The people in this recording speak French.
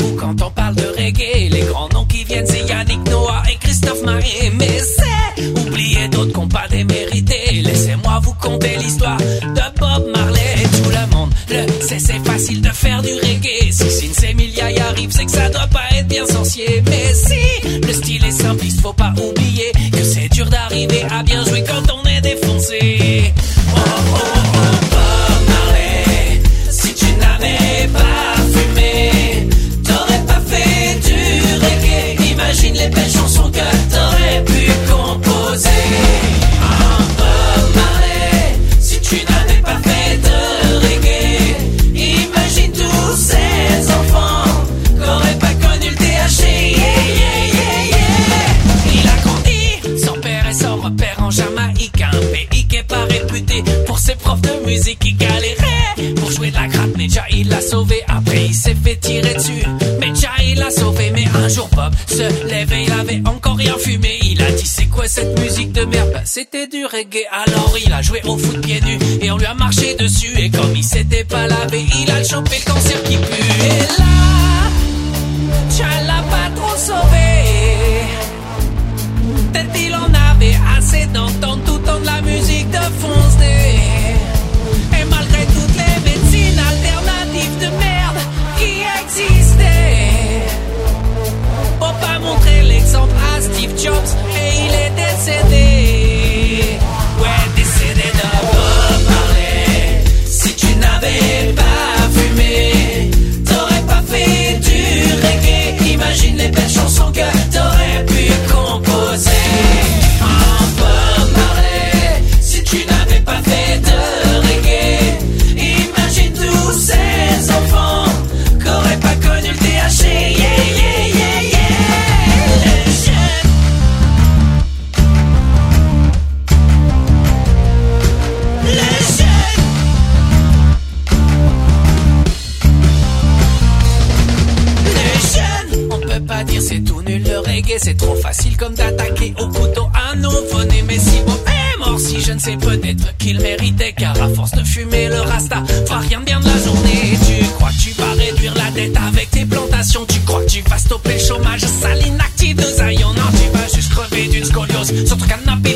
vous quand on parle de reggae. Les grands noms qui viennent, c'est Yannick Noah et Christophe Maé. Mais c'est oublier d'autres qu'on pas démérité. Laissez-moi vous conter l'histoire de Bob Marley. Tout le monde le sait, c'est facile de faire du reggae. Si Sins Emilia y arrive, c'est que ça doit pas être bien sorcier. Mais si le style est simpliste, faut pas oublier que c'est dur d'arriver à bien jouer quand on est défoncé. Oh, oh, oh, Bob Marley, si tu n'avais pas fumé, t'aurais pas fait du reggae. Imagine les belles chansons que t'aurais pu composer. Oh, Bob Marley, si tu n'avais pas fait de reggae, imagine tous ces enfants qu'auraient pas connu le THC. Yeah, yeah, yeah, yeah. Il a grandi sans père et sans repère en Jamaïque, un pays qui est pas réputé pour ses profs de musique qui galéraient pour jouer de la gratte. Mais Jah il l'a sauvé, après il s'est fait tirer dessus. Mais Jah il l'a sauvé, mais un jour Bob se lève et il avait encore rien fumé. Il a dit c'est quoi cette musique de merde? Bah, c'était du reggae. Alors il a joué au foot pieds nus et on lui a marché dessus. Et comme il s'était pas lavé, il a chopé le cancer qui pue. Et là, Jah l'a pas trop sauvé. Peut-être il en avait assez d'entendre tout le temps de la musique de Fonce-Dé. Et malgré toutes les médecines alternatives de merde qui existaient, pour pas montrer l'exemple à Steve Jobs, et il est décédé. Ouais, décédé de Bob Marley. Si tu n'avais pas fumé, t'aurais pas fait du reggae. Imagine les belles chansons que t'aurais pu composer. Oh, Bob Marley, si tu n'avais pas fait de reggae, imagine tous ces enfants qu'auraient pas connu le THC. Yeah, yeah, yeah, yeah. Les jeunes. Les jeunes. Les jeunes. On peut pas dire c'est tout nul le reggae, c'est trop facile comme d'attaquer au couteau un nouveau-né. Mais si Bob est mort si jeune, c'est peut-être qu'il méritait, car à force de fumer le rasta, fera rien de bien de la journée. Tu crois que tu vas réduire la dette avec tes plantations? Tu crois que tu vas stopper le chômage sale inactif de Zion? Non, tu vas juste crever d'une scoliose sur ton canapé